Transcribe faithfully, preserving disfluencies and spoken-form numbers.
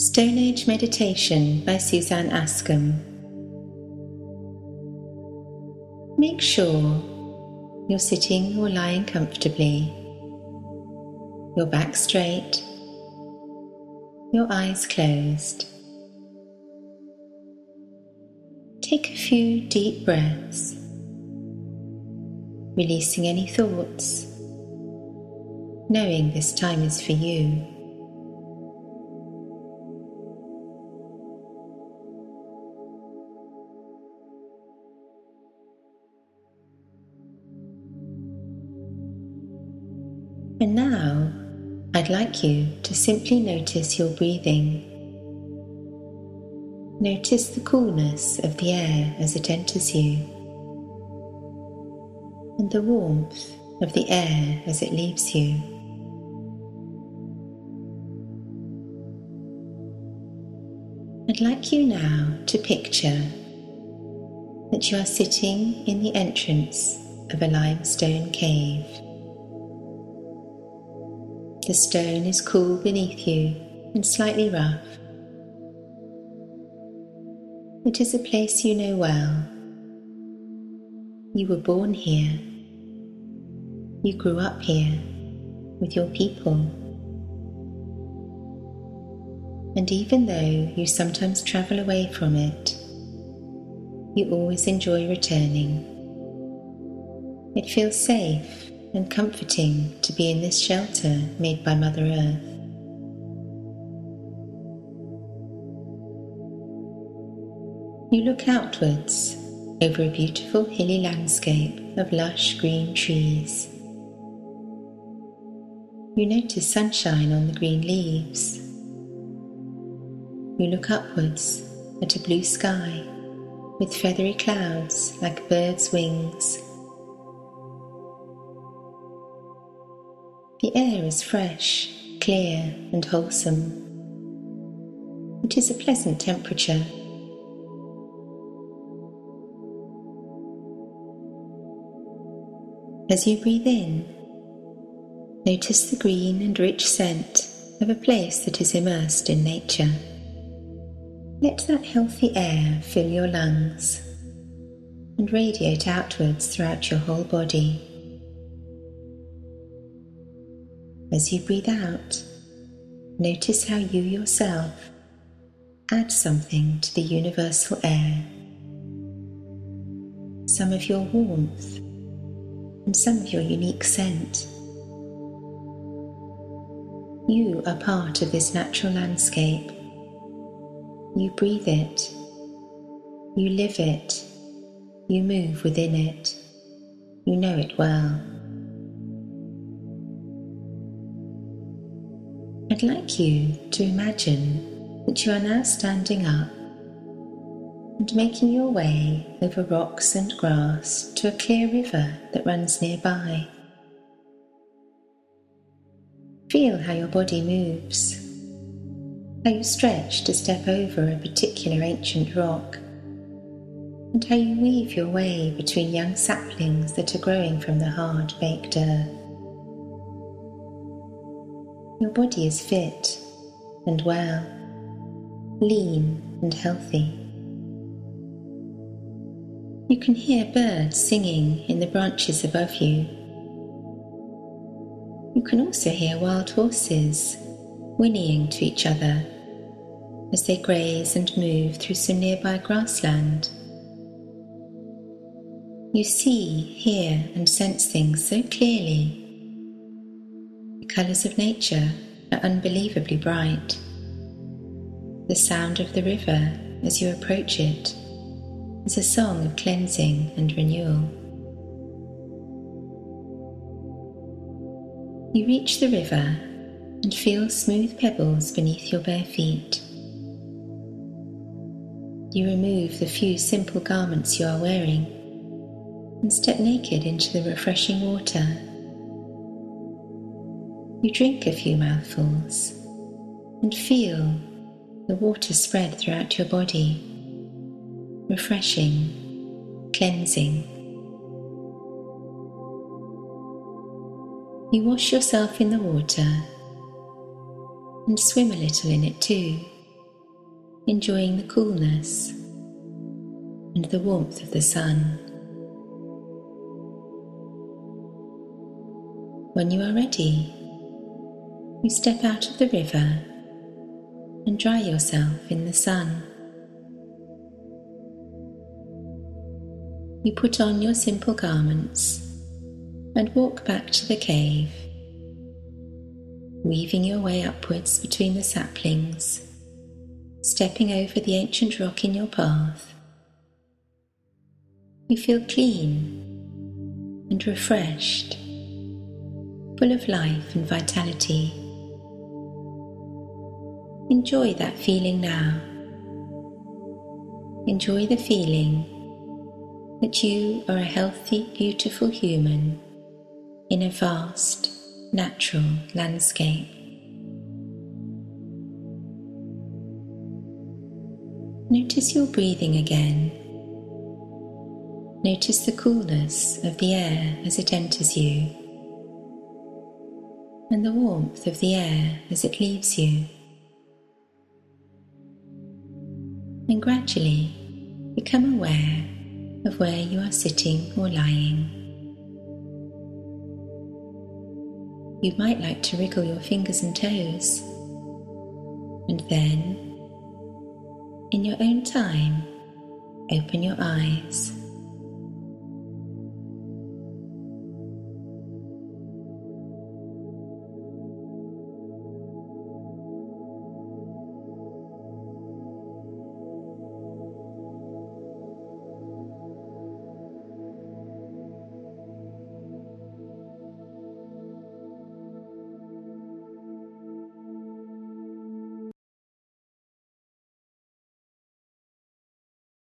Stone Age Meditation by Suzanne Askham. Make sure you're sitting or lying comfortably, your back straight, your eyes closed. Take a few deep breaths, releasing any thoughts, knowing this time is for you. And now, I'd like you to simply notice your breathing. Notice the coolness of the air as it enters you, and the warmth of the air as it leaves you. I'd like you now to picture that you are sitting in the entrance of a limestone cave. The stone is cool beneath you and slightly rough. It is a place you know well. You were born here. You grew up here with your people. And even though you sometimes travel away from it, you always enjoy returning. It feels safe and comforting to be in this shelter made by Mother Earth. You look outwards over a beautiful hilly landscape of lush green trees. You notice sunshine on the green leaves. You look upwards at a blue sky with feathery clouds like birds' wings. The air is fresh, clear, and wholesome. It is a pleasant temperature. As you breathe in, notice the green and rich scent of a place that is immersed in nature. Let that healthy air fill your lungs and radiate outwards throughout your whole body. As you breathe out, notice how you yourself add something to the universal air. Some of your warmth and some of your unique scent. You are part of this natural landscape. You breathe it. You live it. You move within it. You know it well. I'd like you to imagine that you are now standing up and making your way over rocks and grass to a clear river that runs nearby. Feel how your body moves, how you stretch to step over a particular ancient rock, and how you weave your way between young saplings that are growing from the hard baked earth. Your body is fit and well, lean and healthy. You can hear birds singing in the branches above you. You can also hear wild horses whinnying to each other as they graze and move through some nearby grassland. You see, hear, and sense things so clearly. The colours of nature are unbelievably bright. The sound of the river as you approach it is a song of cleansing and renewal. You reach the river and feel smooth pebbles beneath your bare feet. You remove the few simple garments you are wearing and step naked into the refreshing water. You drink a few mouthfuls and feel the water spread throughout your body, refreshing, cleansing. You wash yourself in the water and swim a little in it too, enjoying the coolness and the warmth of the sun. When you are ready, you step out of the river and dry yourself in the sun. You put on your simple garments and walk back to the cave, weaving your way upwards between the saplings, stepping over the ancient rock in your path. You feel clean and refreshed, full of life and vitality. Enjoy that feeling now. Enjoy the feeling that you are a healthy, beautiful human in a vast, natural landscape. Notice your breathing again. Notice the coolness of the air as it enters you, and the warmth of the air as it leaves you. And gradually become aware of where you are sitting or lying. You might like to wriggle your fingers and toes, and then, in your own time, open your eyes.